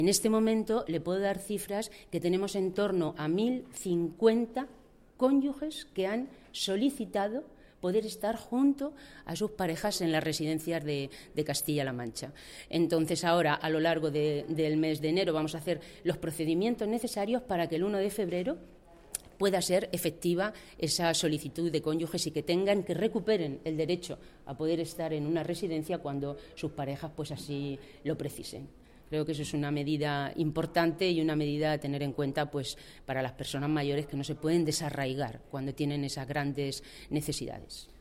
En este momento le puedo dar cifras que tenemos en torno a 1.050 cónyuges que han solicitado poder estar junto a sus parejas en las residencias de Castilla-La Mancha. Entonces, ahora, a lo largo del mes de enero, vamos a hacer los procedimientos necesarios para que el 1 de febrero pueda ser efectiva esa solicitud de cónyuges y que recuperen el derecho a poder estar en una residencia cuando sus parejas pues así lo precisen. Creo que eso es una medida importante y una medida a tener en cuenta pues para las personas mayores que no se pueden desarraigar cuando tienen esas grandes necesidades.